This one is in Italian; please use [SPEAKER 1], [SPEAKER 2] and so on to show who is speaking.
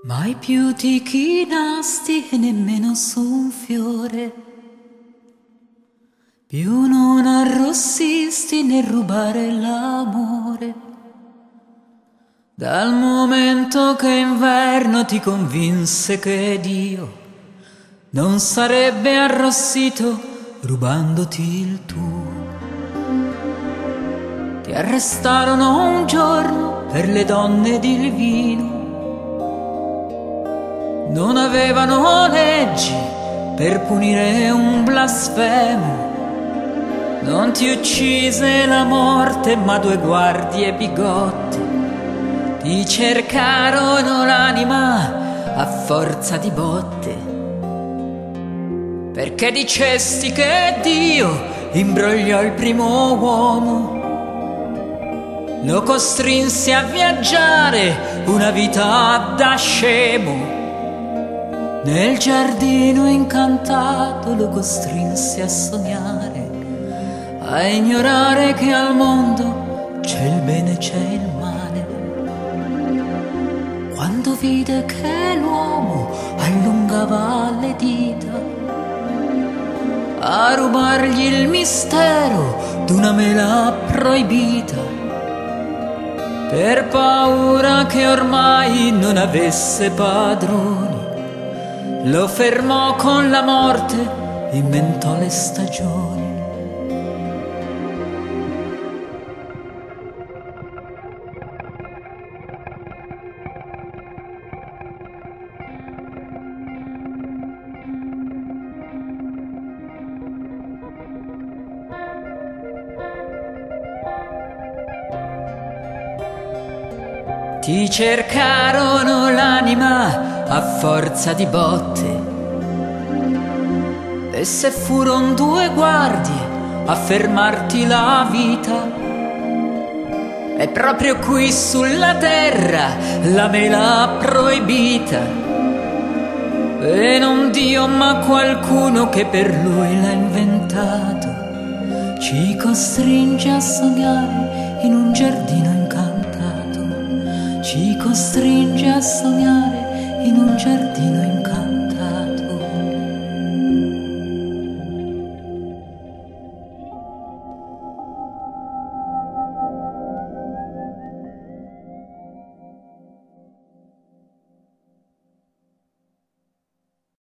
[SPEAKER 1] Mai più ti chinasti e nemmeno su un fiore, più non arrossisti nel rubare l'amore. Dal momento che inverno ti convinse che Dio non sarebbe arrossito rubandoti il tuo. Ti arrestarono un giorno per le donne di vino. Non avevano leggi per punire un blasfemo. Non ti uccise la morte, ma due guardie bigotte ti cercarono l'anima a forza di botte, perché dicesti che Dio imbrogliò il primo uomo, lo costrinse a viaggiare una vita da scemo. Nel giardino incantato lo costrinse a sognare, a ignorare che al mondo c'è il bene e c'è il male. Quando vide che l'uomo allungava le dita a rubargli il mistero d'una mela proibita, per paura che ormai non avesse padroni, lo fermò con la morte, inventò le stagioni. Ti cercarono l'anima a forza di botte, e se furon due guardie a fermarti la vita, è proprio qui sulla terra la mela proibita, e non Dio ma qualcuno che per lui l'ha inventato, ci costringe a sognare in un giardino incantato, ci costringe a sognare in un giardino incantato.